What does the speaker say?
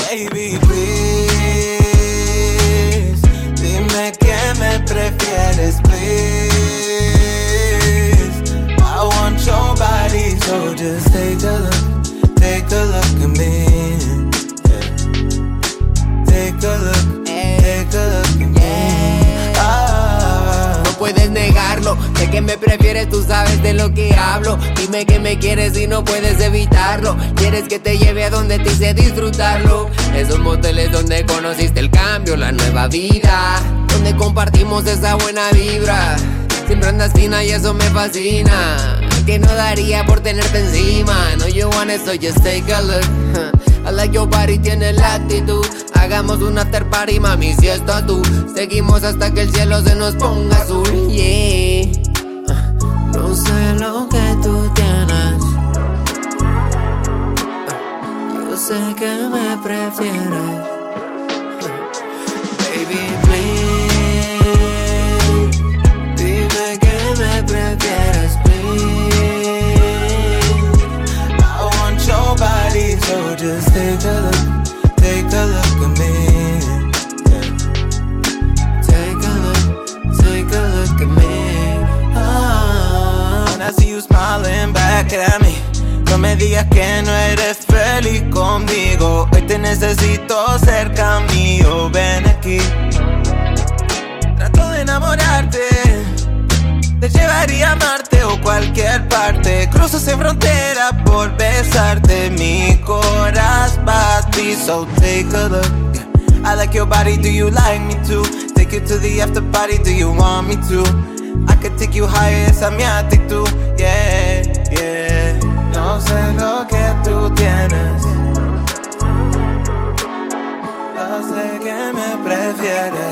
Baby, please, dime que me prefieres, please. I want your body, so just take a look at me. Yeah. Take a look at me. No puedes negarlo, sé que me prefieres, tú sabes de lo que hablo. Dime que me quieres y no puedes evitarlo. Quieres que te lleve a donde te hice disfrutarlo. Esos moteles donde conociste el cambio, la nueva vida, donde compartimos esa buena vibra. Siempre andas fina y eso me fascina. Que no daría por tenerte encima. No, you want it, so just take a look. I like your body, tiene la actitud. Hagamos un after party, mami, si estás tú. Seguimos hasta que el cielo se nos ponga azul, yeah. No sé lo que tú tienes. Yo sé que me prefieres. Baby, please, dime que me prefieres, please. I want your body, so just take a look at me. Yeah. Take a look at me. When I see you smiling back at me, no me digas que no eres feliz conmigo. Hoy te necesito cerca mío, ven aquí. Trato de enamorarte, te llevaría a Marte o cualquier parte. Cruzo sin frontera por besarte. Mi corazón para ti, so take a look. I like your body, do you like me too? Take you to the after party, do you want me to? I could take you higher, esa es mi actitud. Yeah, yeah. No sé lo que tú tienes. Yo sé que me prefieres.